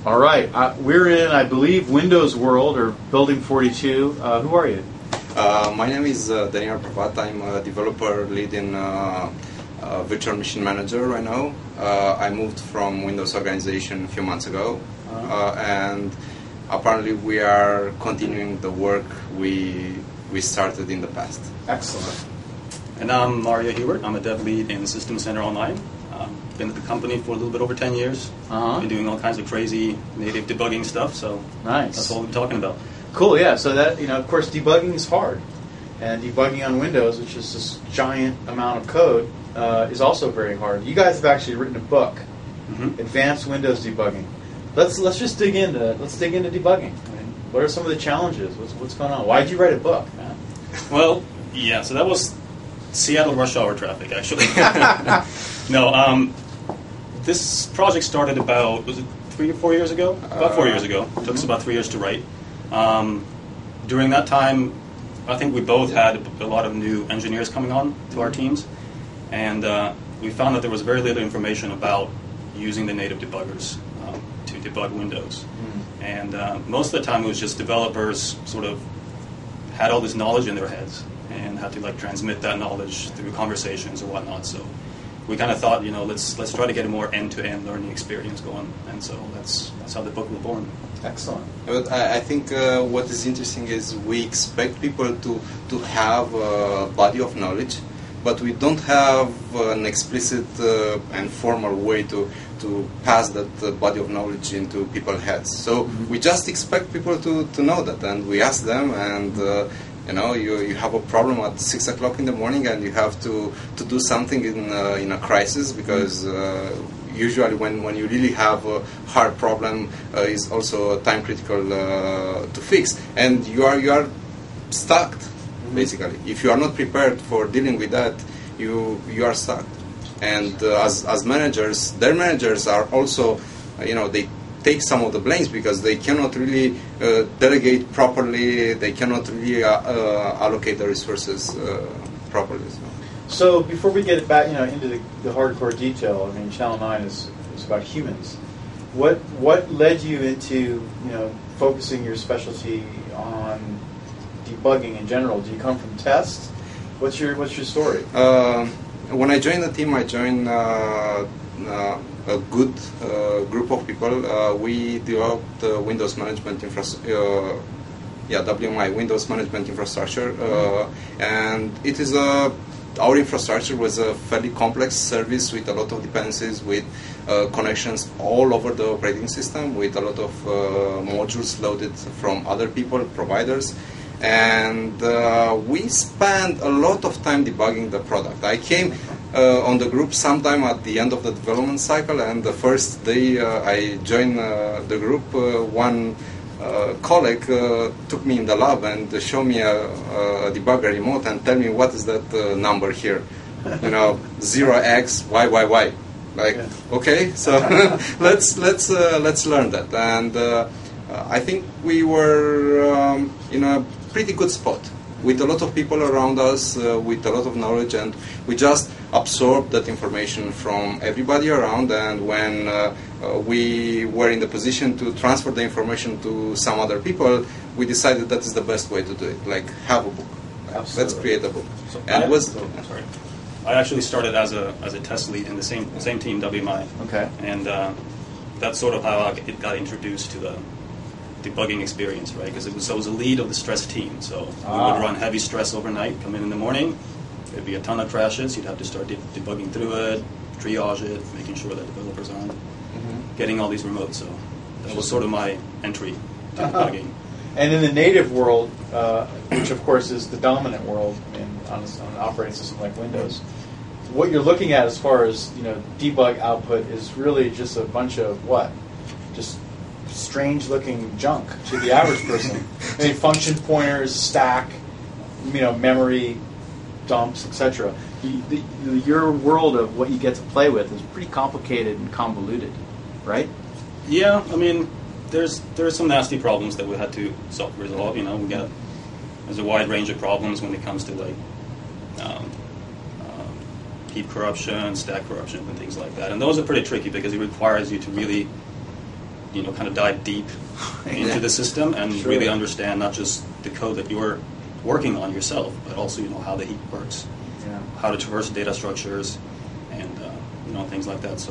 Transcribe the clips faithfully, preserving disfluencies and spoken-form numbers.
All right, uh, we're in, I believe, Windows World or Building forty-two. Uh, who are you? Uh, my name is uh, Daniel Pravat. I'm a developer lead in uh, uh, Virtual Machine Manager right now. Uh, I moved from Windows organization a few months ago, uh-huh. uh, and apparently we are continuing the work we we started in the past. Excellent. And I'm Mario Hubert. I'm a dev lead in System Center Online. Um, been at the company for a little bit over ten years. Uh-huh. Been doing all kinds of crazy native debugging stuff, so nice. That's what we're talking about. Cool, yeah. So that, you know, of course, debugging is hard. And debugging on Windows, which is this giant amount of code, uh, is also very hard. You guys have actually written a book, mm-hmm. Advanced Windows Debugging. Let's let's just dig into let's dig into debugging. I mean, what are some of the challenges? What's what's going on? Why did you write a book, man? Well, yeah. So that was Seattle rush hour traffic, actually. no, um, this project started about was it three or four years ago? About four years ago. It took us about three years to write. Um, during that time, I think we both had a lot of new engineers coming on to our teams, and uh, we found that there was very little information about using the native debuggers um, to debug Windows. Mm. And uh, most of the time, it was just developers sort of had all this knowledge in their heads and had to like transmit that knowledge through conversations or whatnot. So we kind of thought, you know, let's let's try to get a more end-to-end learning experience going, and so that's that's how the book was born. Excellent. But I, I think uh, what is interesting is we expect people to to have a body of knowledge, but we don't have an explicit uh, and formal way to to pass that uh, body of knowledge into people's heads. So mm-hmm. we just expect people to, to know that, and we ask them, and uh, you know, you, you have a problem at six o'clock in the morning, and you have to, to do something in uh, in a crisis, because uh, usually when, when you really have a hard problem, uh, is also time critical uh, to fix, and you are you are stuck. Mm-hmm. Basically, if you are not prepared for dealing with that, you you are stuck. And uh, as as managers, their managers are also, uh, you know, they take some of the blames because they cannot really uh, delegate properly. They cannot really uh, uh, allocate the resources uh, properly. So. so before we get back, you know, into the, the hardcore detail, I mean, Channel Nine is, is about humans. What what led you into, you know, focusing your specialty on debugging in general? Do you come from test? What's your what's your story? Uh, when I joined the team, I joined. Uh, uh, a good uh, group of people. Uh, we developed uh, Windows management infrastructure, uh, yeah, W M I, Windows management infrastructure, uh, and it is a, our infrastructure was a fairly complex service with a lot of dependencies, with uh, connections all over the operating system, with a lot of uh, modules loaded from other people, providers, and uh, we spent a lot of time debugging the product. I came Uh, on the group sometime at the end of the development cycle, and the first day uh, I joined uh, the group, uh, one uh, colleague uh, took me in the lab and showed me a, a debugger remote and tell me what is that uh, number here, you know, zero x y y y. Like, yeah. Okay, so let's let's uh, let's learn that, and uh, I think we were um, in a pretty good spot, with a lot of people around us, uh, with a lot of knowledge, and we just absorbed that information from everybody around, and when uh, uh, we were in the position to transfer the information to some other people, we decided that is the best way to do it, like have a book. Absolutely. Let's create a book. So and I, was so, sorry. I actually started as a as a test lead in the same same team, W M I. Okay. And uh, that's sort of how I it got introduced to the debugging experience, right? Because it was, so it was a lead of the stress team. So ah. we would run heavy stress overnight, come in in the morning, there'd be a ton of crashes, you'd have to start de- debugging through it, triage it, making sure that developers aren't mm-hmm. getting all these remotes. So that was sort of my entry to debugging. And in the native world, uh, which of course is the dominant world in, on, a, on an operating system like Windows, what you're looking at as far as, you know, debug output is really just a bunch of what? Just strange-looking junk to the average person. I mean, function pointers, stack, you know, memory dumps, et cetera. Your world of what you get to play with is pretty complicated and convoluted, right? Yeah, I mean, there's there's some nasty problems that we had to solve, resolve. You know, we got there's a wide range of problems when it comes to like um, um, heap corruption, stack corruption, and things like that. And those are pretty tricky because it requires you to really you know, kind of dive deep into Yeah. the system and Sure. really understand not just the code that you're working on yourself, but also, you know, how the heap works, Yeah. how to traverse data structures, and uh, you know, things like that. So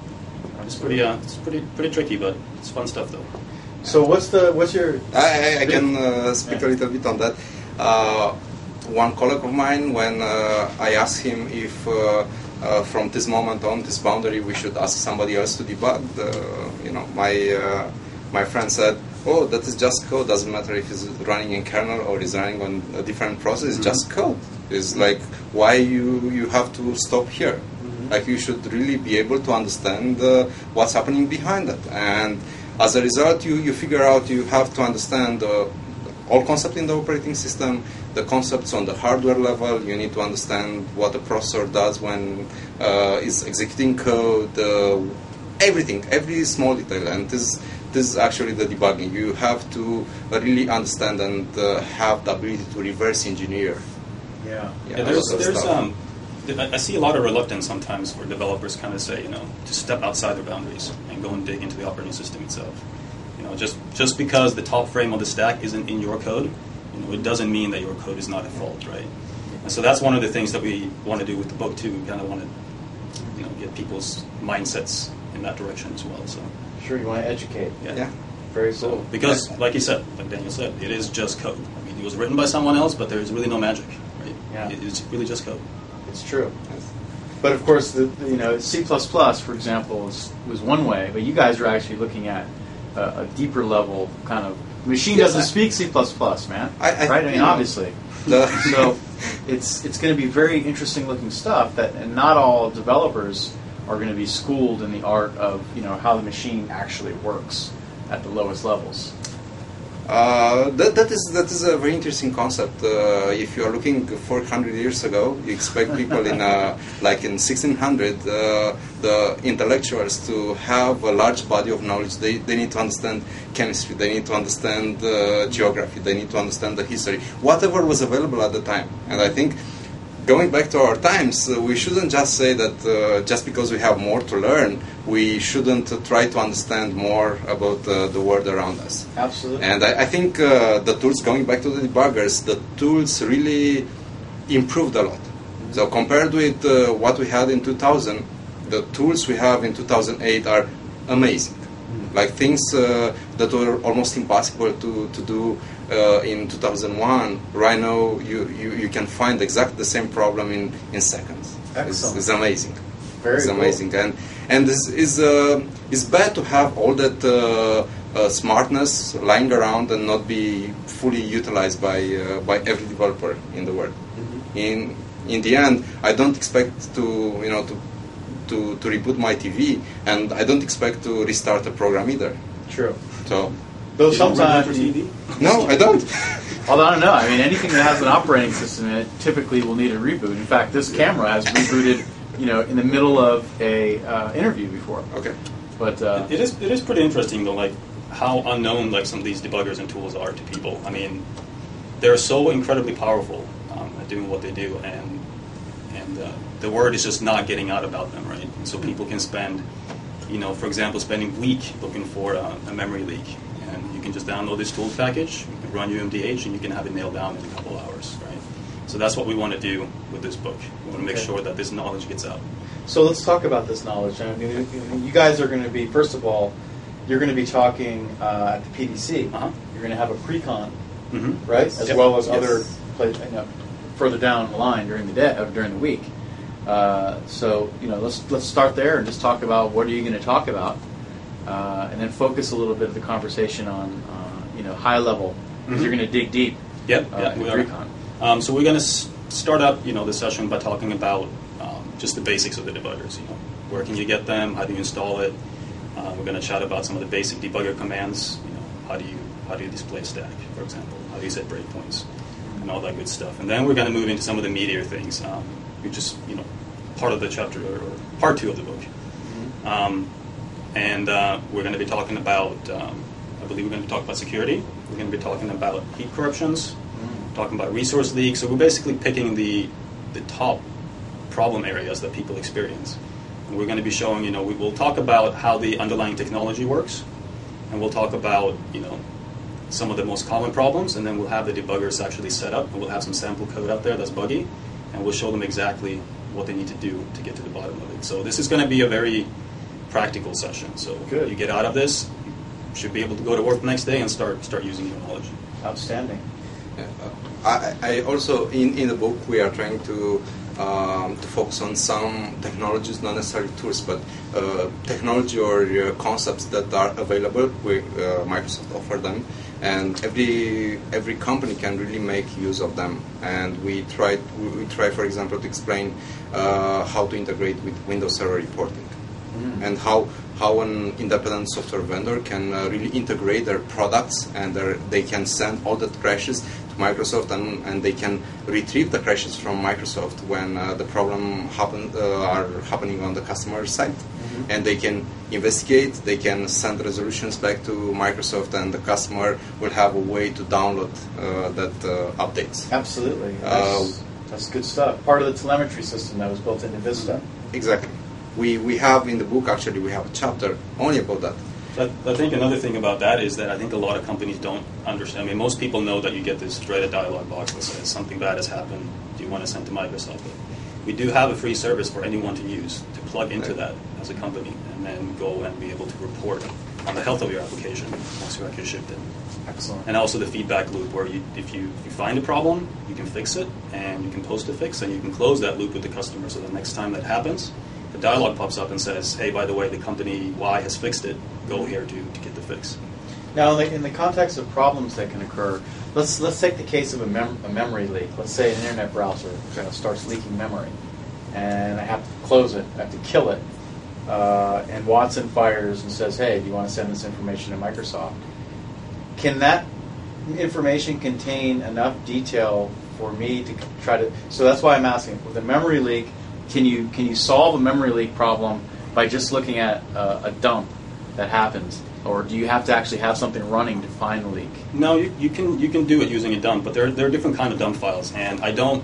it's pretty, uh, it's pretty, pretty tricky, but it's fun stuff though. So what's the what's your I, I, I can uh, speak a little bit on that. Uh, one colleague of mine, when uh, I asked him if uh, uh, from this moment on, this boundary, we should ask somebody else to debug, uh, you know, my uh, my friend said, "Oh, that is just code. Doesn't matter if it's running in kernel or is running on a different process. It's just code. It's like why you you have to stop here." Like you should really be able to understand uh, what's happening behind it. And as a result, you, you figure out you have to understand uh, all concepts in the operating system, the concepts on the hardware level. You need to understand what the processor does when uh, it's executing code, uh, everything, every small detail. And this, this is actually the debugging. You have to really understand and uh, have the ability to reverse engineer. yeah. Yeah, a there's, lot of there's, stuff. um, I I see a lot of reluctance sometimes for developers kind of say, you know, to step outside their boundaries and go and dig into the operating system itself. You know, just just because the top frame of the stack isn't in your code, you know, it doesn't mean that your code is not at fault, right? And so that's one of the things that we want to do with the book too. We kind of want to, you know, get people's mindsets in that direction as well. So Sure, you want to educate. yeah. Yeah. Very So cool. because, like you said, like Daniel said, it is just code. I mean, it was written by someone else, but there's really no magic, right? Yeah. It- It's really just code. It's true. But of course, the, the, you know, C plus plus, for example, was, was one way. But you guys are actually looking at a, a deeper level kind of. The machine Yes, doesn't I- speak C plus plus, man. I- I- right? I mean, you know, obviously. The So it's it's going to be very interesting looking stuff. That and not all developers are going to be schooled in the art of you know how the machine actually works at the lowest levels. Uh, that, that is that is a very interesting concept. Uh, if you are looking four hundred years ago, you expect people in uh, like in sixteen hundred, uh, the intellectuals to have a large body of knowledge. They, they need to understand chemistry. They need to understand uh, geography. They need to understand the history. Whatever was available at the time. And I think going back to our times, uh, we shouldn't just say that uh, just because we have more to learn, we shouldn't uh, try to understand more about uh, the world around us. Absolutely. And I, I think uh, the tools, going back to the debuggers, the tools really improved a lot. So compared with uh, what we had in two thousand, the tools we have in two thousand eight are amazing. Like things uh, that were almost impossible to, to do uh, in two thousand one, right now you, you, you can find exactly the same problem in, in seconds. It's, Excellent. it's amazing. Very it's cool. amazing. And and this is uh, it's bad to have all that uh, uh, smartness lying around and not be fully utilized by uh, by every developer in the world. Mm-hmm. In in the end, I don't expect to you know to to, to reboot my T V, and I don't expect to restart a program either. True. So Though You don't run sometimes, your T V? no, I don't. although I don't know. I mean, anything that has an operating system in it typically will need a reboot. In fact, this camera has rebooted, you know, in the middle of a uh, interview before. Okay. But uh, It is it is pretty interesting though, like how unknown like some of these debuggers and tools are to people. I mean, they're so incredibly powerful um, at doing what they do, and and uh, the word is just not getting out about them, right? So people can spend, you know, for example, spending a week looking for uh, a memory leak, and you can just download this tools package, you can run U M D H, and you can have it nailed down in a couple hours, right? So that's what we want to do with this book. We want to make Okay. sure that this knowledge gets out. So let's talk about this knowledge. I mean, you guys are going to be, first of all, you're going to be talking uh, at the P D C. Uh-huh. You're going to have a pre-con, Mm-hmm. right, as Yep. well as Yes. other places, you know, further down the line during the day, uh, during the week. Uh, so you know, let's let's start there and just talk about what are you going to talk about, uh, and then focus a little bit of the conversation on uh, you know high level because Mhm. you're going to dig deep. Yep, uh, yeah, in we are. pre-con. Um, so we're going to s- start up, you know, the session by talking about um, just the basics of the debuggers. You know, where can you get them? How do you install it? Uh, we're going to chat about some of the basic debugger commands. You know, how do you how do you display a stack, for example? How do you set breakpoints and all that good stuff? And then we're going to move into some of the meatier things, um, which is you know part of the chapter or, or part two of the book. Um, and uh, we're going to be talking about. Um, I believe we're going to talk about security. We're going to be talking about heap corruptions. Talking about resource leaks. So we're basically picking the the top problem areas that people experience. And we're going to be showing, you know, we will talk about how the underlying technology works, and we'll talk about, you know, some of the most common problems, and then we'll have the debuggers actually set up, and we'll have some sample code out there that's buggy, and we'll show them exactly what they need to do to get to the bottom of it. So this is going to be a very practical session. So Good. You get out of this, you should be able to go to work the next day and start start using your knowledge. Outstanding. Yeah. Uh, I, I also, in, in the book, we are trying to um, to focus on some technologies, not necessarily tools, but uh, technology or uh, concepts that are available. We, uh, Microsoft offer them, and every every company can really make use of them. And we try, we try, for example, to explain uh, how to integrate with Windows Server reporting, mm. and how how an independent software vendor can uh, really integrate their products, and their, they can send all the crashes to Microsoft, and, and they can retrieve the crashes from Microsoft when uh, the problem happen, uh, are happening on the customer side. Mm-hmm. And they can investigate, they can send resolutions back to Microsoft, and the customer will have a way to download uh, that uh, updates. Absolutely. That's, uh, that's good stuff. Part of the telemetry system that was built into Vista. Exactly. We, we have in the book, actually, we have a chapter only about that. But I think another thing about that is that I think a lot of companies don't understand. I mean, most people know that you get this dreaded dialog box that says something bad has happened. Do you want to send to Microsoft? But we do have a free service for anyone to use to plug into that as a company, and then go and be able to report on the health of your application once you actually shipped it. Excellent. And also the feedback loop, where you, if you, you find a problem, you can fix it, and you can post a fix, and you can close that loop with the customer. So the next time that happens, the dialog pops up and says, hey, by the way, the company Y has fixed it. Go here to, to get the fix. Now, in the, in the context of problems that can occur, let's let's take the case of a, mem- a memory leak. Let's say an internet browser kind of starts leaking memory, and I have to close it, I have to kill it, uh, and Watson fires and says, hey, do you want to send this information to Microsoft? Can that information contain enough detail for me to try to... So that's why I'm asking, with a memory leak, can you can you solve a memory leak problem by just looking at uh, a dump that happens, or do you have to actually have something running to find the leak? No, you, you can you can do it using a dump, but there there are different kind of dump files, and I don't.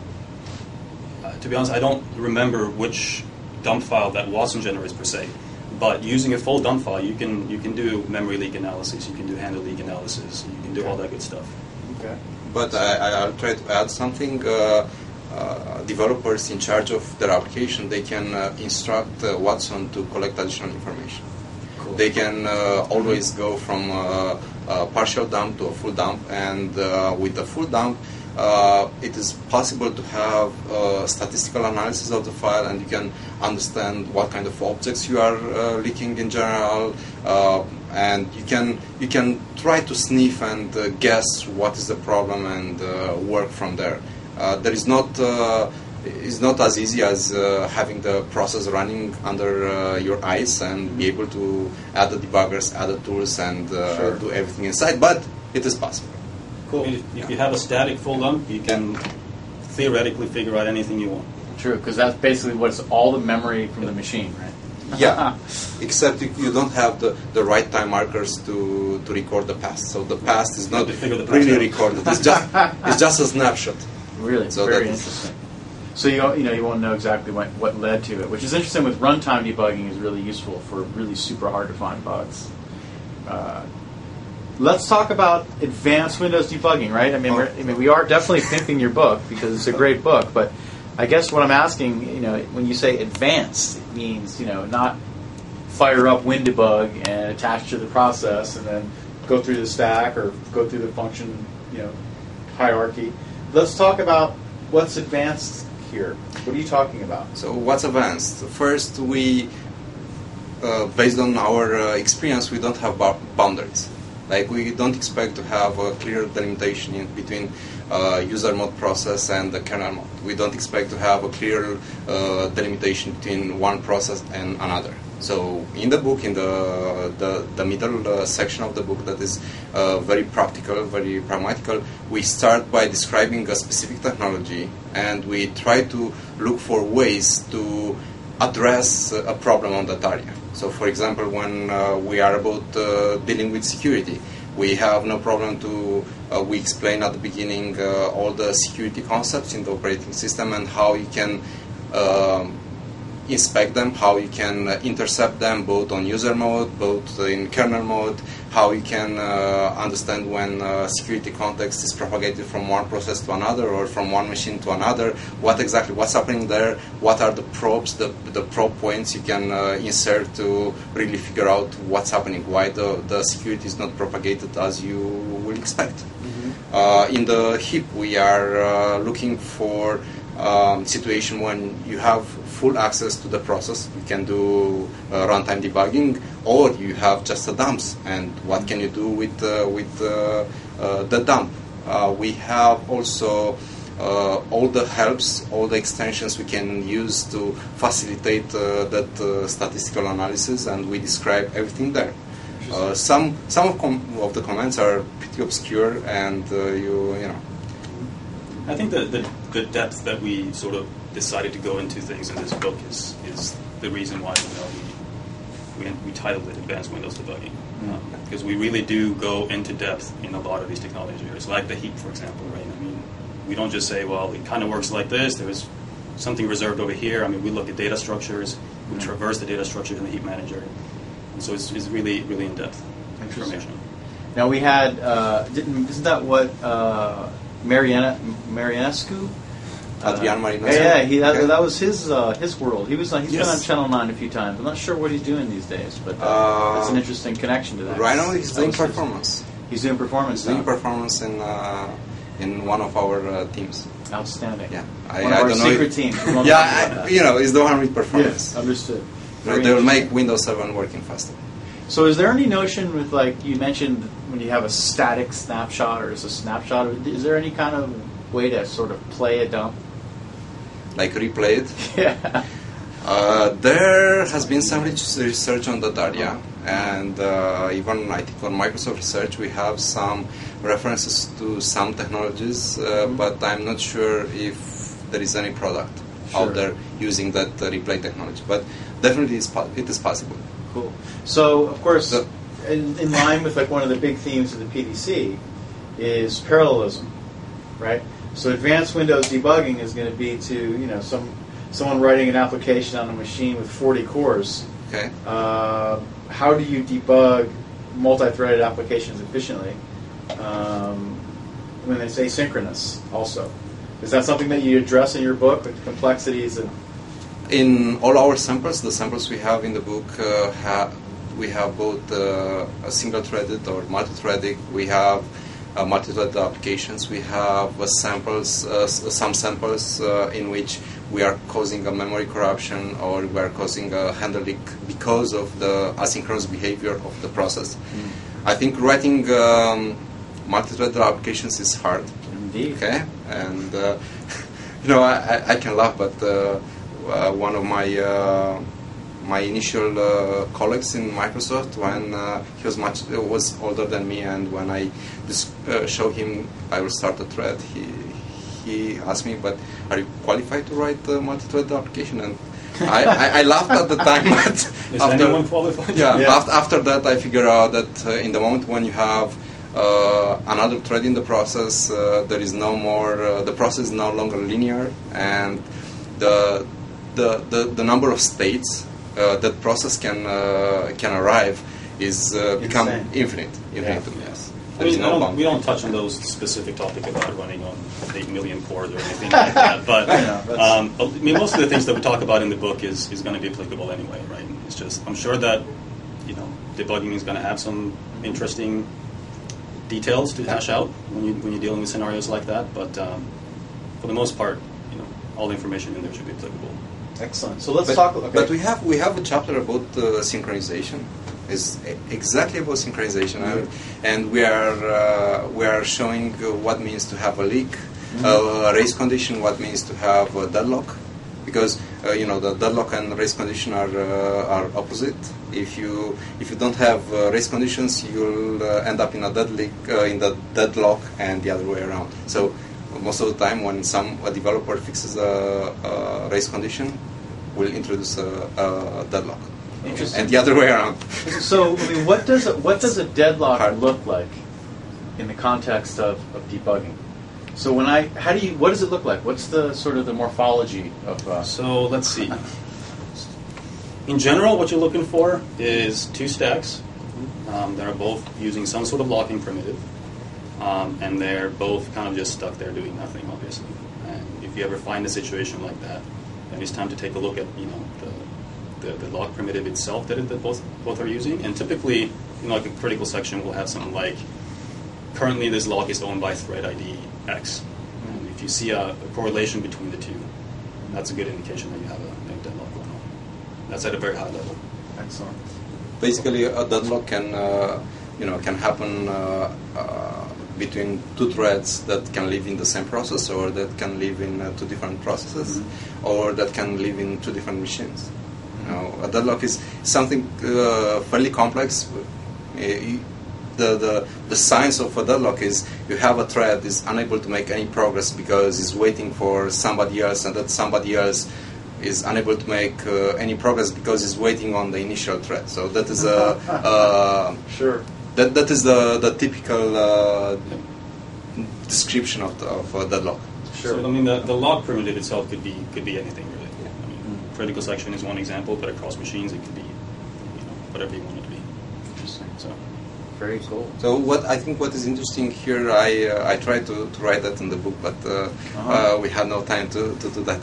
Uh, to be honest, I don't remember which dump file that Watson generates per se. But using a full dump file, you can you can do memory leak analysis, you can do handle leak analysis, you can do all that good stuff. Okay. But I, I'll try to add something. Uh, Uh, developers in charge of their application, they can uh, instruct uh, Watson to collect additional information. Cool. They can uh, always go from uh, a partial dump to a full dump, and uh, with the full dump, uh, it is possible to have uh, statistical analysis of the file, and you can understand what kind of objects you are uh, leaking in general, uh, and you can you can try to sniff and uh, guess what is the problem and uh, work from there. Uh, there is not uh, is not as easy as uh, having the process running under uh, your eyes and be able to add the debuggers, add the tools, and uh, sure. do everything inside. But it is possible. Cool. If, if you have a static full dump, you can theoretically figure out anything you want. True, because that's basically what's all the memory from the machine, right? Yeah, except you, you don't have the, the right time markers to, to record the past. So the past is not really recorded. It's just it's just a snapshot. Really, so very interesting. So you you know you won't know exactly what, what led to it, which is interesting. With runtime debugging, is really useful for really super hard to find bugs. Uh, let's talk about advanced Windows debugging, right? I mean, oh. we're, I mean, we are definitely pimping your book because it's a great book. But I guess what I'm asking, you know, when you say advanced, it means you know not fire up WinDebug and attach to the process and then go through the stack or go through the function, you know, hierarchy. Let's talk about what's advanced here. What are you talking about? So what's advanced? First, we, uh, based on our uh, experience, we don't have boundaries. Like we don't expect to have a clear delimitation in between uh, user mode process and the kernel mode. We don't expect to have a clear uh, delimitation between one process and another. So in the book, in the the, the middle uh, section of the book that is uh, very practical, very pragmatical, we start by describing a specific technology, and we try to look for ways to address a problem on that area. So for example, when uh, we are about uh, dealing with security, we have no problem to, uh, we explain at the beginning uh, all the security concepts in the operating system and how you can um, inspect them, how you can uh, intercept them both on user mode, both in kernel mode, how you can uh, understand when uh, security context is propagated from one process to another or from one machine to another, what exactly, what's happening there, what are the probes, the, the probe points you can uh, insert to really figure out what's happening, why the, the security is not propagated as you will expect. Mm-hmm. Uh, in the heap, we are uh, looking for um, situation when you have full access to the process. You can do uh, runtime debugging, or you have just a dumps. And what can you do with uh, with uh, uh, the dump? Uh, we have also uh, all the helps, all the extensions we can use to facilitate uh, that uh, statistical analysis, and we describe everything there. Uh, some some of, com- of the comments are pretty obscure, and uh, you you know. I think the, the the depth that we sort of decided to go into things in this book is is the reason why you know we we, we titled it Advanced Windows Debugging, mm-hmm. um, because we really do go into depth in a lot of these technology areas, like the heap, for example. Right? I mean, we don't just say, well, it kind of works like this. There is something reserved over here. I mean, we look at data structures. We mm-hmm. traverse the data structure in the heap manager, and so it's, it's really really in depth information. Now we had uh, didn't isn't that what uh, Mariana Marianescu? Adrian Marinescu. Yeah, yeah, he, that, okay. that was his uh, his world. He was on, he's yes. been on Channel Nine a few times. I'm not sure what he's doing these days, but uh, uh, that's an interesting connection to that. Right now, he's doing was performance. His, he's doing performance. He's doing now. performance in uh, in one of our uh, teams. Outstanding. Yeah, I, one of I our don't secret know if, teams. yeah, I, you know, it's the one with performance. Yes, understood. Right, they will make Windows seven working faster. So is there any notion with, like, you mentioned when you have a static snapshot or it's a snapshot, is there any kind of way to sort of play a dump? Like replay it? Yeah. Uh, there has been some research on that area, and uh, even I think on Microsoft Research we have some references to some technologies, uh, mm-hmm. but I'm not sure if there is any product sure. out there using that uh, replay technology. But definitely it's po- it is possible. Cool. So, of course, so, in, in line with like one of the big themes of the P D C is parallelism, right? So advanced Windows debugging is going to be to, you know, some someone writing an application on a machine with forty cores. Okay. Uh, how do you debug multi-threaded applications efficiently um, when it's asynchronous also? Is that something that you address in your book, the complexities of... In all our samples, the samples we have in the book, uh, ha- we have both uh, a single-threaded or multi-threaded. We have uh, multi-threaded applications. We have uh, samples, uh, s- some samples uh, in which we are causing a memory corruption or we are causing a handle leak because of the asynchronous behavior of the process. Mm. I think writing um, multi-threaded applications is hard. Indeed. Okay, and uh, you know I, I can laugh, but. Uh, Uh, one of my uh, my initial uh, colleagues in Microsoft, when uh, he was much uh, was older than me, and when I just uh, showed him I will start a thread, he he asked me, "But are you qualified to write a multi-thread application?" And I, I, I laughed at the time. But Is after, anyone qualified? Yeah. yeah. After, after that, I figured out that uh, in the moment when you have uh, another thread in the process, uh, there is no more. Uh, the process is no longer linear, and the The, the, the number of states uh, that process can uh, can arrive is uh, become infinite. Infinite. Yeah. Yes. I mean, I don't, we don't touch on those specific topics about running on eight million cores or anything like that. But um, I mean, most of the things that we talk about in the book is, is going to be applicable anyway, right? It's just I'm sure that you know debugging is going to have some interesting details to hash out when you when you're dealing with scenarios like that. But um, for the most part, you know, all the information in there should be applicable. Excellent. So let's but, talk. Okay. But we have we have a chapter about uh, synchronization. It's exactly about synchronization, mm-hmm. and, and we are uh, we are showing uh, what means to have a leak, mm-hmm. uh, a race condition, what means to have a deadlock, because uh, you know the deadlock and race condition are uh, are opposite. If you if you don't have uh, race conditions, you'll uh, end up in a deadlock uh, in the deadlock and the other way around. So. Most of the time, when some a developer fixes a, a race condition, we'll introduce a, a deadlock, and the other way around. So, I mean, what does a, what does a deadlock Hard. look like in the context of, of debugging? So, when I how do you what does it look like? What's the sort of the morphology of? Uh, so let's see. in general, what you're looking for is two stacks um, that are both using some sort of locking primitive, um, and they're both kind of just stuck there doing nothing, obviously. And if you ever find a situation like that, then it's time to take a look at you know the, the, the lock primitive itself that, it, that both both are using. And typically, you know, like a critical section will have something like, currently this lock is owned by thread I D X. And if you see a, a correlation between the two, that's a good indication that you have a, a deadlock going on. That's at a very high level. Excellent. Basically, a deadlock can, uh, you know, can happen uh, uh, between two threads that can live in the same process, or that can live in uh, two different processes, mm-hmm. or that can live in two different machines. Mm-hmm. You know, a deadlock is something uh, fairly complex. Uh, The, the, the science of a deadlock is you have a thread is unable to make any progress because it's waiting for somebody else, and that somebody else is unable to make uh, any progress because it's waiting on the initial thread. So that is a uh, sure. That that is the the typical uh, description of the, of a deadlock. Sure. So I mean, the, the lock primitive itself could be could be anything really. Yeah. I mean, mm-hmm. critical section is one example, but across machines it could be, you know, whatever you want it to be. Interesting. So. Very cool. So what I think what is interesting here, I uh, I tried to, to write that in the book, but uh, uh-huh. uh, we had no time to, to do that.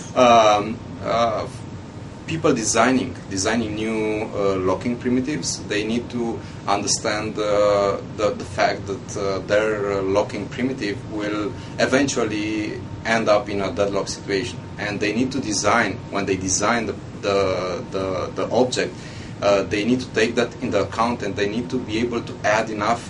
Um, uh, people designing designing new uh, locking primitives, they need to understand uh, the the fact that uh, their uh, locking primitive will eventually end up in a deadlock situation, and they need to design when they design the the the, the object. Uh, they need to take that into account, and they need to be able to add enough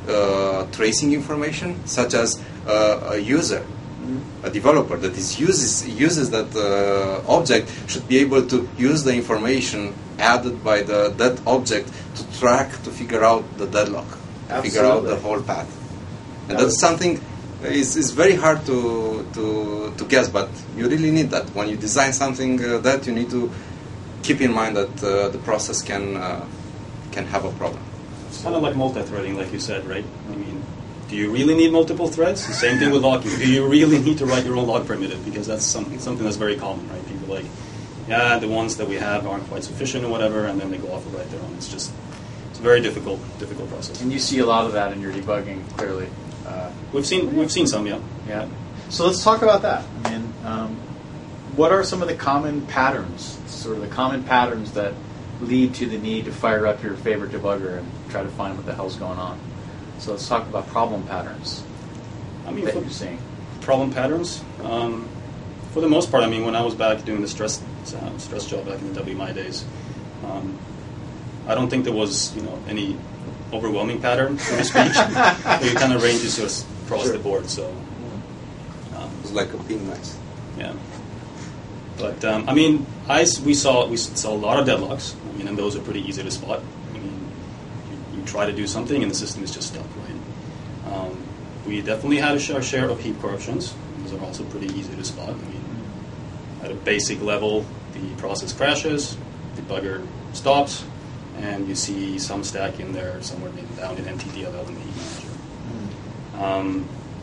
uh, tracing information, such as uh, a user, mm-hmm. a developer that is uses uses that uh, object should be able to use the information added by the that object to track, to figure out the deadlock, to figure out the whole path. And that that's something is is very hard to to to guess, but you really need that when you design something uh, that you need to keep in mind that uh, the process can uh, can have a problem. It's kind of like multi-threading, like you said, right? I mean, do you really need multiple threads? The same thing with locking. Do you really need to write your own lock primitive? Because that's something something that's very common, right? People are like, yeah, the ones that we have aren't quite sufficient or whatever, and then they go off and write their own. It's just it's a very difficult difficult process. And you see a lot of that in your debugging, clearly. Uh, we've seen we've seen some, yeah. Yeah. So let's talk about that. I mean, um, what are some of the common patterns? Sort of the common patterns that lead to the need to fire up your favorite debugger and try to find what the hell's going on. So let's talk about problem patterns. I mean, that for you're seeing. Problem patterns. Um, for the most part, I mean, when I was back doing the stress uh, stress job back in the W M I days, um, I don't think there was you know any overwhelming pattern, so to speak. It kind of ranges just across sure. the board. So um, it's like a pin nice. Yeah. But um, I mean, I, we saw we saw a lot of deadlocks. I mean, and those are pretty easy to spot. I mean, you, you try to do something and the system is just stuck, right? Um, we definitely had a share, share of heap corruptions. Those are also pretty easy to spot. I mean, at a basic level, the process crashes, the debugger stops, and you see some stack in there somewhere down in N T D L L in the heap manager. Mm. Um,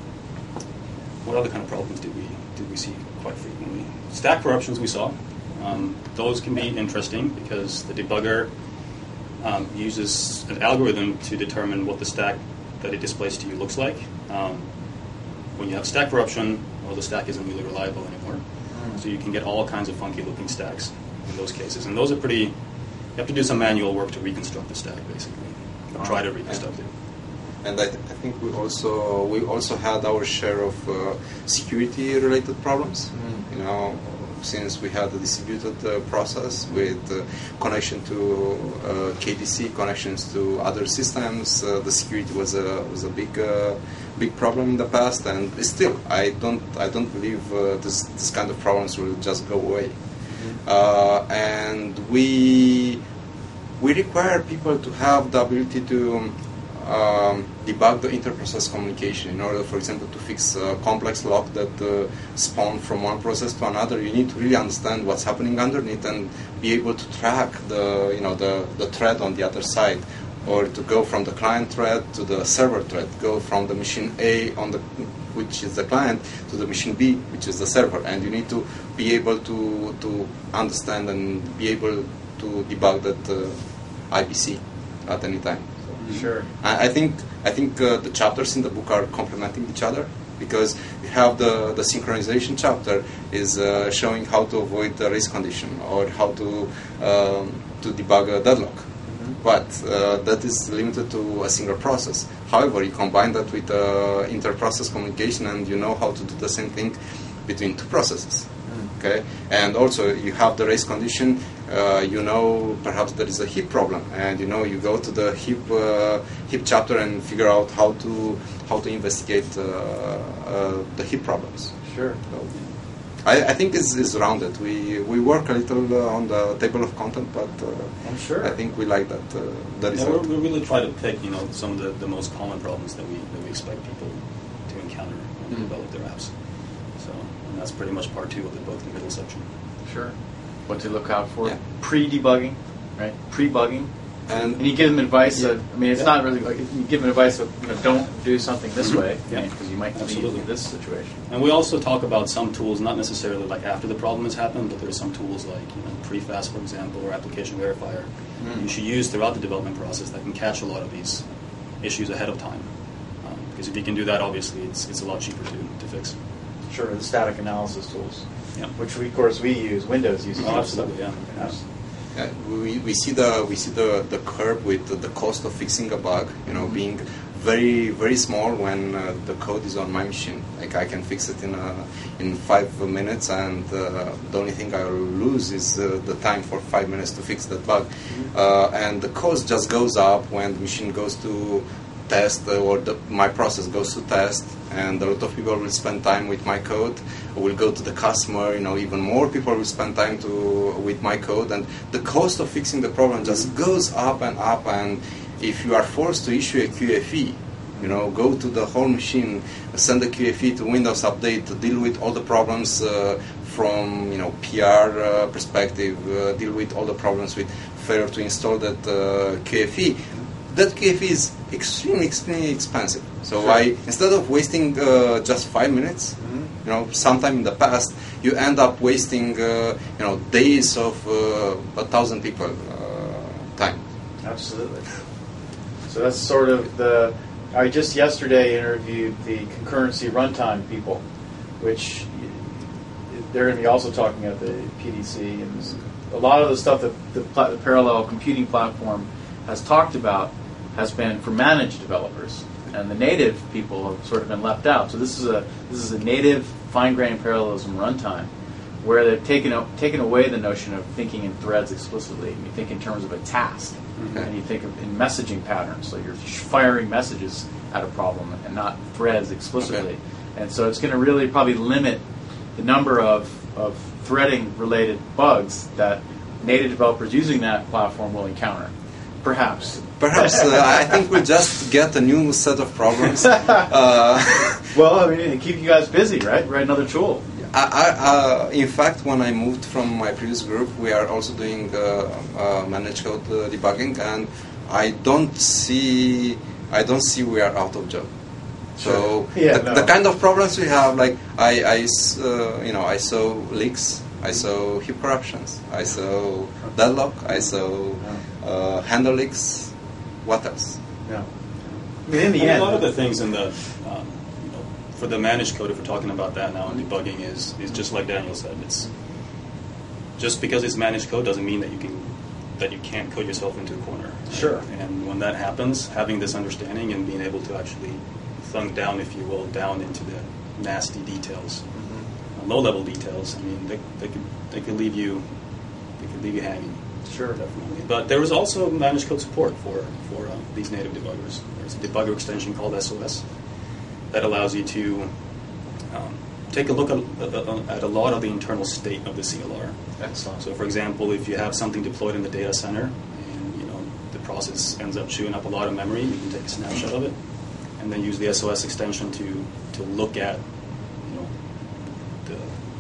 what other kind of problems did we did we see quite frequently? Stack corruptions we saw. Um, those can be interesting because the debugger um, uses an algorithm to determine what the stack that it displays to you looks like. Um, when you have stack corruption, well, the stack isn't really reliable anymore. Mm. So you can get all kinds of funky looking stacks in those cases. And those are pretty, you have to do some manual work to reconstruct the stack, basically. Or try to reconstruct it. And I, th- I think we also we also had our share of uh, security-related problems. Mm. You know, since we had a distributed uh, process with uh, connection to uh, K D C, connections to other systems, uh, the security was a was a big uh, big problem in the past, and still I don't I don't believe uh, this this kind of problems will just go away. Mm. Uh, and we we require people to have the ability to Um, debug the inter-process communication. In order, for example, to fix a complex lock that uh, spawned from one process to another, you need to really understand what's happening underneath and be able to track the, you know, the, the thread on the other side, or to go from the client thread to the server thread, go from the machine A on the which is the client to the machine B, which is the server, and you need to be able to to understand and be able to debug that uh, I P C at any time. So Sure. I, I think I think uh, the chapters in the book are complementing each other, because you have the, the synchronization chapter is uh, showing how to avoid the race condition or how to um, to debug a deadlock. Mm-hmm. But uh, that is limited to a single process. However, you combine that with uh, inter-process communication, and you know how to do the same thing between two processes. Okay, and also you have the race condition. Uh, you know, perhaps there is a heap problem, and you know you go to the heap uh, heap chapter and figure out how to how to investigate uh, uh, the heap problems. Sure. So, I, I think it's, it's rounded. We we work a little uh, on the table of content, but uh, I'm sure. I think we like that uh, the Yeah, result. we really try to pick, you know, some of the, the most common problems that we that we expect people to encounter when they Mm. develop their apps. So, and that's pretty much part two of the book, the middle section. Sure. What to look out for. Yeah. Pre-debugging, right? Pre-bugging. And And you give them advice. Yeah. That, I mean, it's Yeah. not really like you give them advice of, you know, don't do something this Mhm. way, Yeah. because you might need Absolutely. in this situation. And we also talk about some tools, not necessarily like after the problem has happened, but there's some tools like, you know, Prefast, for example, or Application Verifier Mm. you should use throughout the development process that can catch a lot of these issues ahead of time. Um, because if you can do that, obviously, it's it's a lot cheaper to, to fix. Sure, the static analysis tools, Yeah. which we, of course we use. Windows uses. Oh, that absolutely, stuff. yeah. Yes. Yeah, we, we see the we see the, the curve with the, the cost of fixing a bug, you know, being very very small when uh, the code is on my machine. Like I can fix it in a, in five minutes, and uh, the only thing I will lose is uh, the time for five minutes to fix that bug. Uh, and the cost just goes up when the machine goes to test, uh, or the, my process goes to test, and a lot of people will spend time with my code. Will go to the customer, you know, even more people will spend time to with my code, and the cost of fixing the problem just goes up and up. And if you are forced to issue a Q F E, you know, go to the whole machine, send a Q F E to Windows Update to deal with all the problems uh, from, you know, P R uh, perspective, uh, deal with all the problems with failure to install that uh, Q F E. That Q F E is extremely, extremely expensive. So Sure. I, instead of wasting uh, just five minutes, Mhm. you know, sometime in the past, you end up wasting, uh, you know, days of uh, a thousand people uh, time. Absolutely. So that's sort of the. I just yesterday interviewed the concurrency runtime people, which they're going to be also talking at the P D C, and a lot of the stuff that the, pla- the parallel computing platform has talked about has been for managed developers, and the native people have sort of been left out. So this is a this is a native fine-grained parallelism runtime, where they've taken o- taken away the notion of thinking in threads explicitly. You think in terms of a task, Mhm. and you think of in messaging patterns. So you're firing messages at a problem and not threads explicitly. Okay. And so it's going to really probably limit the number of, of threading-related bugs that native developers using that platform will encounter. Perhaps. Perhaps uh, I think we'll just get a new set of problems. Uh, Well, I mean, it keep you guys busy, right? Write another tool. I, I, uh, in fact, when I moved from my previous group, we are also doing uh, uh, managed code uh, debugging, and I don't see I don't see we are out of job. So Sure. Yeah, the, no. the kind of problems we have, like I, I s- uh, you know, I saw leaks, I saw heap corruptions, I saw deadlock, I saw uh, handle leaks. What else? No. I mean, in the I mean, end, a lot of the things in the, um, you know, for the managed code, if we're talking about that now, and debugging is is just like Daniel said. It's just because it's managed code doesn't mean that you can that you can't code yourself into a corner. Sure. And when that happens, having this understanding and being able to actually thumb down, if you will, down into the nasty details, Mhm. low-level details. I mean, they they could they could leave you they could leave you hanging. Sure. Definitely. But there is also managed code support for, for uh, these native debuggers. There's a debugger extension called S O S that allows you to um, take a look at, uh, at a lot of the internal state of the C L R. Excellent. So, for example, if you have something deployed in the data center and you know the process ends up chewing up a lot of memory, you can take a snapshot of it and then use the S O S extension to, to look at you know the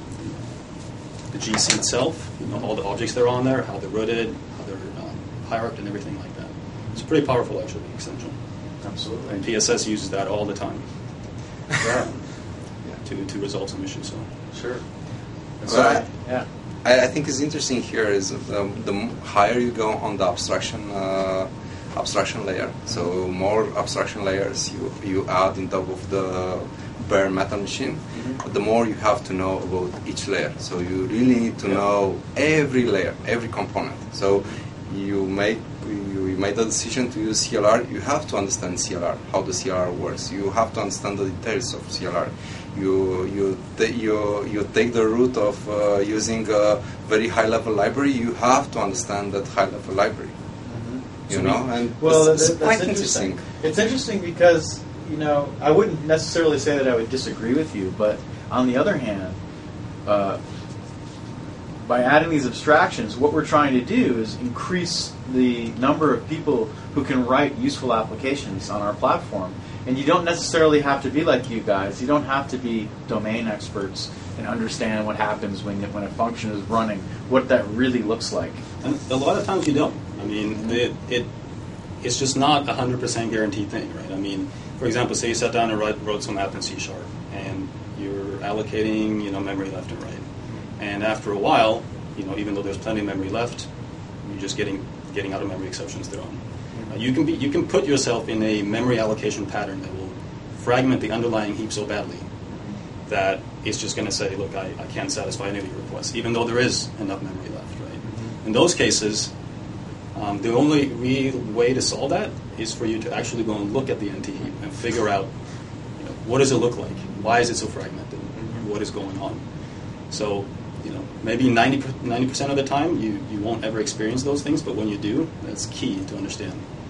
the G C itself, you know, all the objects that are on there, how they're rooted, how they're um, hierarched, and everything like that. It's pretty powerful, actually, the extension. Absolutely. And P S S uses that all the time Yeah. to, to resolve some issues. So Sure. And So so, I- yeah. I, I think is interesting here is um, the m- higher you go on the abstraction uh, abstraction layer, so more abstraction layers you you add on top of the bare metal machine, mm-hmm. the more you have to know about each layer. So you really need to yeah. know every layer, every component. So you make you, you made the decision to use C L R. You have to understand C L R, how the C L R works. You have to understand the details of C L R. You you t- you you take the route of uh, using a very high level library. You have to understand that high level library. Mm-hmm. You so know, and well, it's, that, it's quite that's interesting. interesting. It's interesting because, you know, I wouldn't necessarily say that I would disagree with you, but on the other hand, uh, by adding these abstractions, what we're trying to do is increase the number of people who can write useful applications on our platform. And you don't necessarily have to be like you guys. You don't have to be domain experts and understand what happens when when a function is running, what that really looks like. And a lot of times you don't. I mean, it, it it's just not a one hundred percent guaranteed thing, right? I mean, for example, say you sat down and wrote, wrote some app in C Sharp, and you're allocating, you know, memory left and right. And after a while, you know, even though there's plenty of memory left, you're just getting getting out of memory exceptions thrown. Uh, you can be you can put yourself in a memory allocation pattern that will fragment the underlying heap so badly that it's just going to say, look, I, I can't satisfy any of your requests, even though there is enough memory left, right? In those cases, um, the only real way to solve that is for you to actually go and look at the empty heap and figure out, you know, what does it look like? Why is it so fragmented? What is going on? So, you know, maybe ninety percent of the time you, you won't ever experience those things, but when you do, that's key to understand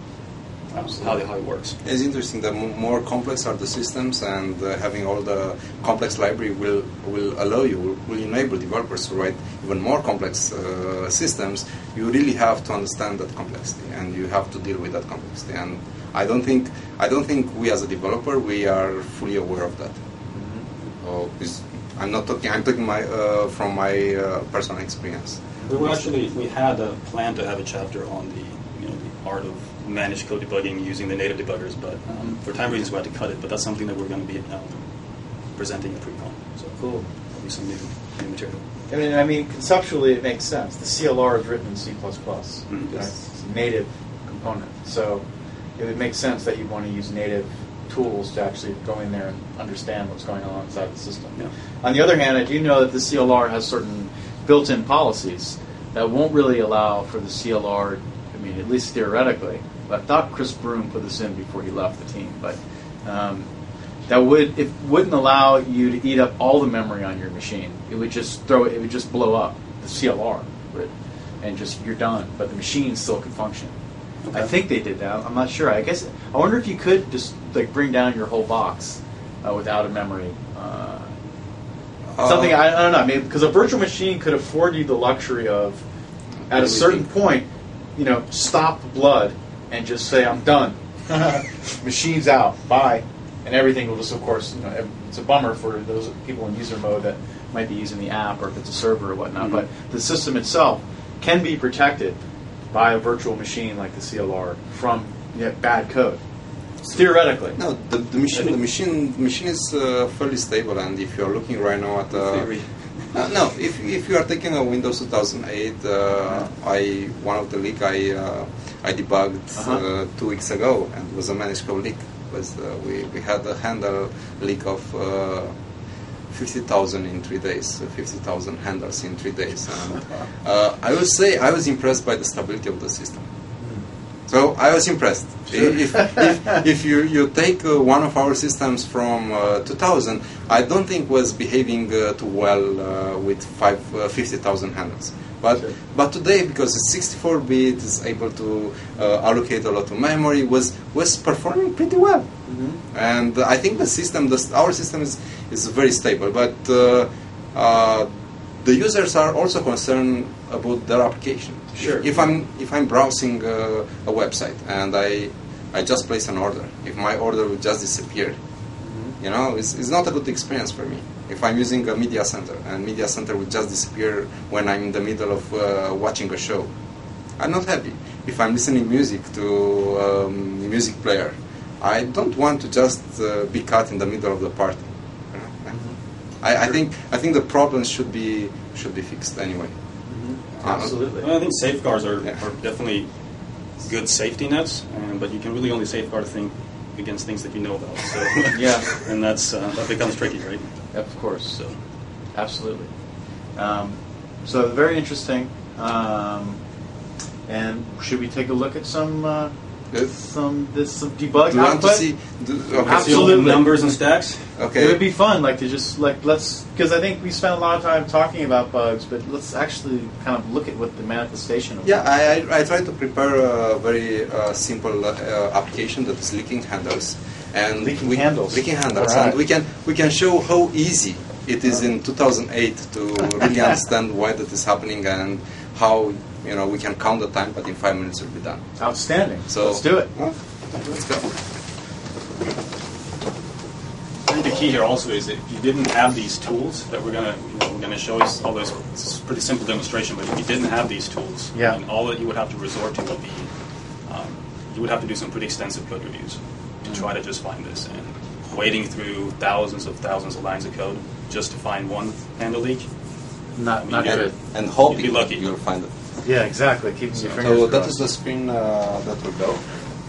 um, how, how it works. It's interesting that m- more complex are the systems, and uh, having all the complex library will will allow you, will, will enable developers to write even more complex uh, systems. You really have to understand that complexity, and you have to deal with that complexity. And I don't think I don't think we as a developer we are fully aware of that. Mm-hmm. Oh, I'm not talking. I'm talking my uh, from my uh, personal experience. We were actually we had a plan to have a chapter on the you know the art of managed code debugging using the native debuggers, but um, for time reasons we had to cut it. But that's something that we're going to be um, presenting at pre-con. So cool. There'll be some new, new material. I mean, I mean, conceptually it makes sense. The C L R is written in C plus plus. Mm-hmm. Right? It's a native component, so it would make sense that you'd want to use native tools to actually go in there and understand what's going on inside the system. Yeah. On the other hand, I do know that the C L R has certain built-in policies that won't really allow for the C L R, I mean, at least theoretically. I thought Chris Broom put this in before he left the team, but um, that would it wouldn't allow you to eat up all the memory on your machine. It would just throw it, it would just blow up the C L R, would, and just you're done. But the machine still could function. Okay. I think they did that. I'm not sure. I guess I wonder if you could just like bring down your whole box uh, without a memory. Uh, uh, something I, I don't know. Maybe because a virtual machine could afford you the luxury of, at a certain point, you know, stop blood and just say I'm done. Machine's out. Bye. And everything will just, of course, you know, it's a bummer for those people in user mode that might be using the app or if it's a server or whatnot. Mm-hmm. But the system itself can be protected by a virtual machine like the C L R from you know, bad code. Theoretically. No, the, the machine the machine the machine is uh, fairly stable, and if you're looking right now at uh, theory. Uh, no, if if you are taking a Windows two thousand eight, uh, I one of the leak I uh, I debugged uh-huh. uh, two weeks ago, and it was a managed code leak. Was uh, we we had a handle leak of uh, fifty thousand in three days, uh, fifty thousand handles in three days, and uh, I would say I was impressed by the stability of the system. So I was impressed. Sure. If, if, if you, you take uh, one of our systems from uh, two thousand, I don't think was behaving uh, too well uh, with five, uh, fifty thousand handles. But sure. but today, because it's sixty-four bit, is able to uh, allocate a lot of memory, was was performing pretty well. Mm-hmm. And I think the system, the, our system is, is very stable. But uh, uh, the users are also concerned about their application. Sure. If I'm if I'm browsing uh, a website and I I just place an order, if my order will just disappear, mm-hmm. you know, it's, it's not a good experience for me. If I'm using a media center and media center will just disappear when I'm in the middle of uh, watching a show, I'm not happy. If I'm listening music to um, music player, I don't want to just uh, be cut in the middle of the party. You know? mm-hmm. I, I think I think the problems should be should be fixed anyway. Absolutely. Well, I think safeguards are, Yeah. are definitely good safety nets, um, but you can really only safeguard a thing against things that you know about. So Yeah. and that's uh, that becomes tricky, right? Of course. So Absolutely. Um, so very interesting. Um, and should we take a look at some uh, Good. some this some debug Do you want to output? see? Do, okay. Absolutely. numbers and stacks. Okay. It would be fun, like to just like let's because I think we spent a lot of time talking about bugs, but let's actually kind of look at what the manifestation of Yeah, I, I, I try to prepare a very uh, simple uh, application that is leaking handles and Leaking we, handles. leaking handles, All right. and we can we can show how easy it is in two thousand eight to really understand why that is happening and how you know we can count the time, but in five minutes it'll be done. outstanding. So let's do it. Well, let's go. I think the key here also is that if you didn't have these tools that we're gonna you know, we're gonna show you all those. It's a pretty simple demonstration, but if you didn't have these tools, Yeah. I mean, all that you would have to resort to would be um, you would have to do some pretty extensive code reviews to try to just find this, and wading through thousands of thousands of lines of code just to find one handle leak. Not not Yeah. good. And hope You'd be lucky. you'll find it. Yeah, exactly. Keeping your fingers So that crossed. is the screen uh, that will go.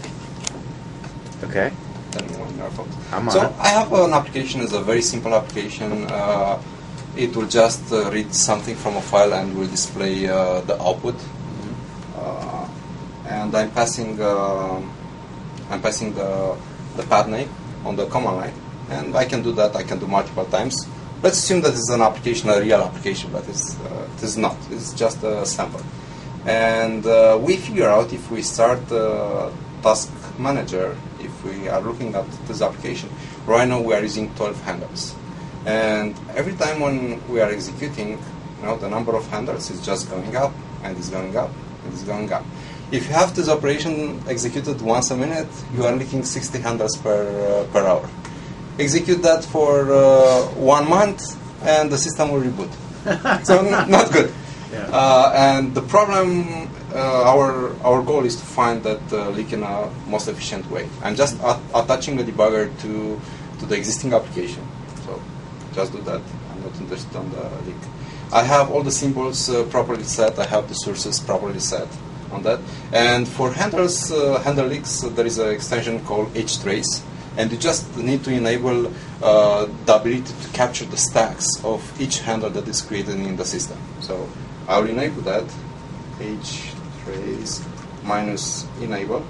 Okay. Anyone in our phone. I'm on so it. I have an application. It's a very simple application. Uh, it will just uh, read something from a file and will display uh, the output. Uh, and I'm passing um I'm passing the the path name on the command line, and I can do that. I can do multiple times. Let's assume that it's an application, a real application, but it's uh, it is not. It's just a sample. And uh, we figure out if we start uh, task manager, if we are looking at this application, right now we are using twelve handles. And every time when we are executing, you know, the number of handles is just going up, and it's going up, and it's going up. If you have this operation executed once a minute, you are leaking sixty handles per, uh, per hour. Execute that for uh, one month, and the system will reboot. So n- not good. Yeah. Uh, and the problem, uh, our our goal is to find that uh, leak in a most efficient way. I'm just a- attaching the debugger to to the existing application. So just do that. I'm not interested on the leak. I have all the symbols uh, properly set. I have the sources properly set on that. And for handles, uh, handle leaks, uh, there is an extension called htrace. And you just need to enable uh, the ability to capture the stacks of each handle that is created in the system. So I will enable that, htrace minus enable,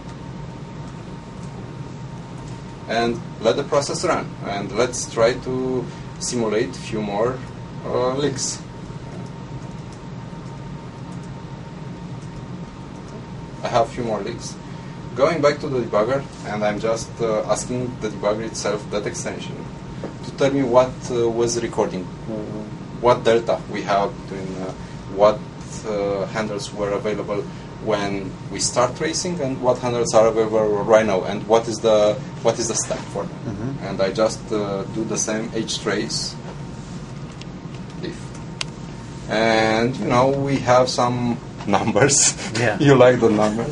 and let the process run. And let's try to simulate a few more uh, leaks. I have a few more leaks. Going back to the debugger, and I'm just uh, asking the debugger itself, that extension, to tell me what uh, was recording, what delta we have between uh, what uh, handles were available when we start tracing and what handles are available right now, and what is the what is the stack for them. Mm-hmm. And I just uh, do the same htrace if, and you know we have some numbers. Yeah. You like the numbers.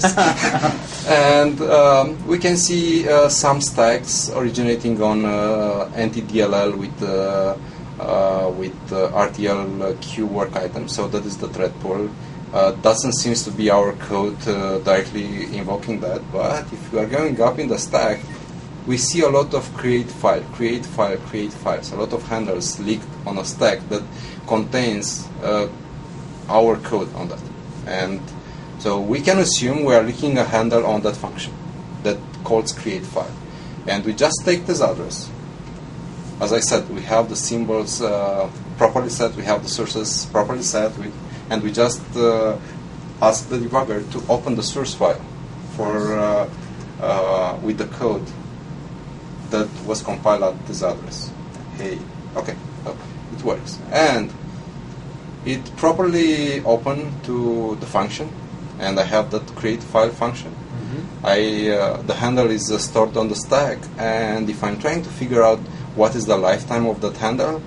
And um, we can see uh, some stacks originating on uh, N T D L L with uh, uh, with uh, R T L Q work items. So that is the thread pool. Uh, doesn't seem to be our code uh, directly invoking that, but if we are going up in the stack, we see a lot of create file, create file, create files, a lot of handles leaked on a stack that contains uh, our code on that. And so we can assume we are leaking a handle on that function that calls create file. And we just take this address. As I said, we have the symbols uh, properly set, we have the sources properly set, we, and we just uh, ask the debugger to open the source file for uh, uh, with the code that was compiled at this address. Hey, okay, oh, it works. And it properly opened to the function, and I have that create file function. Mm-hmm. I uh, the handle is uh, stored on the stack, and if I'm trying to figure out what is the lifetime of that handle,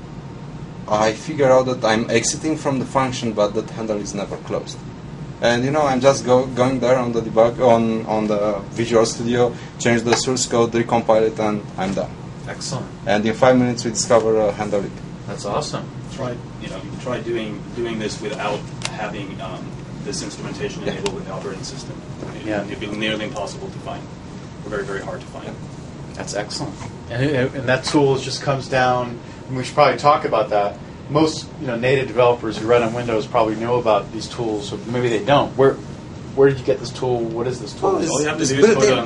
I figure out that I'm exiting from the function, but that handle is never closed. And you know, I'm just go, going there on the debug on on the Visual Studio, change the source code, recompile it, and I'm done. Excellent. And in five minutes, we discover a handle leak. That's awesome. Try, you know, you can try doing doing this without having um, this instrumentation enabled with the operating system. It, Yeah. It'd be nearly impossible to find, or very, very hard to find. That's excellent. And, it, and that tool just comes down, and we should probably talk about that. Most you know native developers who write on Windows probably know about these tools, or maybe they don't. Where where did you get this tool? What is this tool? Oh, All you have to It's do is built put in. a,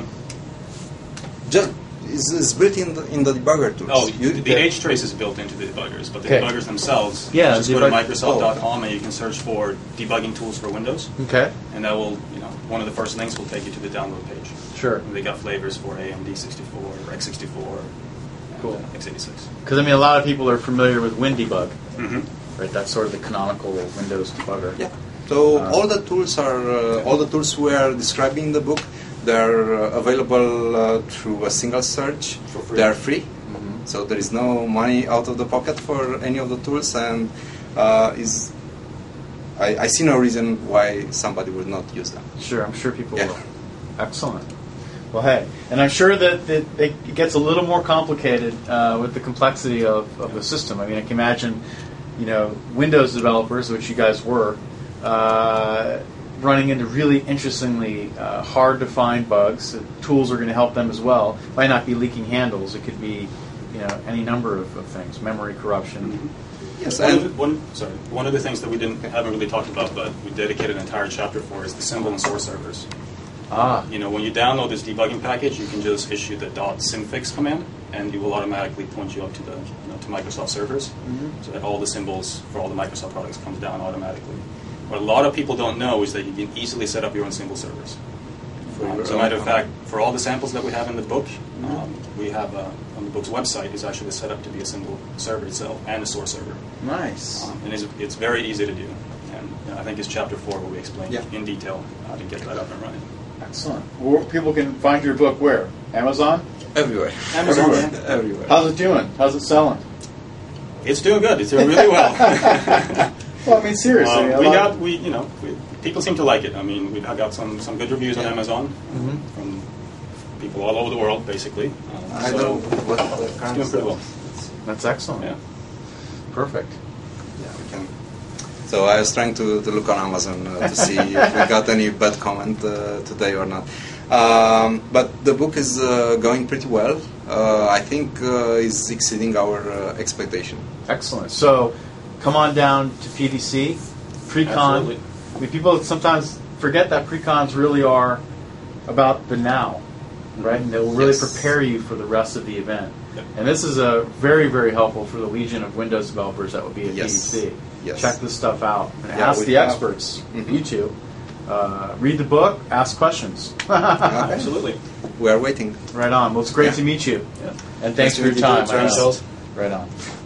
Just it's, it's built in the, in the debugger tools. oh, You- the H trace is built into the debuggers, but the Okay. debuggers themselves, Yeah, just go to debug- Microsoft dot com and you can search for debugging tools for Windows, Okay, and that will, you know, one of the first links will take you to the download page. sure. And they got flavors for A M D sixty-four, or x sixty-four, and Cool. uh, x eighty-six. Because I mean, a lot of people are familiar with WinDebug, Mm-hmm. right? That's sort of the canonical Windows debugger. Yeah. So Uh, all the tools are uh, all the tools we are describing in the book. They're uh, available uh, through a single search. For free. They are free, Mhm. so there is no money out of the pocket for any of the tools, and uh, is I, I see no reason why somebody would not use them. Sure, I'm sure people Yeah. will. Excellent. Well, hey, and I'm sure that, that it gets a little more complicated uh, with the complexity of, of the system. I mean, I can imagine, you know, Windows developers, which you guys were, uh, running into really interestingly uh, hard to find bugs. The tools are going to help them as well. It might not be leaking handles. It could be, you know, any number of, of things. Memory corruption. Yes, One of, the, and one, sorry, one of the things that we didn't haven't really talked about, but we dedicated an entire chapter for, is the symbol and source servers. Ah, You know, when you download this debugging package, you can just issue the .symfix command, and it will automatically point you up to the you know, to Microsoft servers, so that all the symbols for all the Microsoft products comes down automatically. What a lot of people don't know is that you can easily set up your own symbol servers. Um, as a matter of fact, for all the samples that we have in the book, um, we have uh, on the book's website is actually set up to be a symbol server itself and a source server, nice. um, and it's, it's very easy to do. And you know, I think it's chapter four where we explain Yeah. in detail how to get that up and running. Excellent. Well, people can find your book where? Amazon? everywhere, Amazon, Everywhere. yeah. everywhere. How's it doing? How's it selling? It's doing good. It's doing really well. Well, I mean, seriously. Um, a we lot got of- we you know we, people seem to like it. I mean, we've got some some good reviews on Yeah. Amazon Mhm. from people all over the world, basically. Um, I so know what the it's current doing pretty well. That's excellent. Yeah. Perfect. Yeah, we can. So I was trying to, to look on Amazon uh, to see if we got any bad comment uh, today or not. Um, but the book is uh, going pretty well. Uh, I think uh, is exceeding our uh, expectation. Excellent. So, come on down to P D C, pre-con. Absolutely. I mean, people sometimes forget that pre-cons really are about the now, right? And they will really Yes. prepare you for the rest of the event. Yep. And this is a very, very helpful for the legion of Windows developers that will be at Yes. P D C. Yes. Check this stuff out and Yeah, ask we the have- experts. Mhm. You two. Uh, read the book, ask questions. Okay. Absolutely. We are waiting. Right on. Well, it's great Yeah. to meet you. Yeah. And thanks Nice for to your meet you, time. Charles. I know. Right on.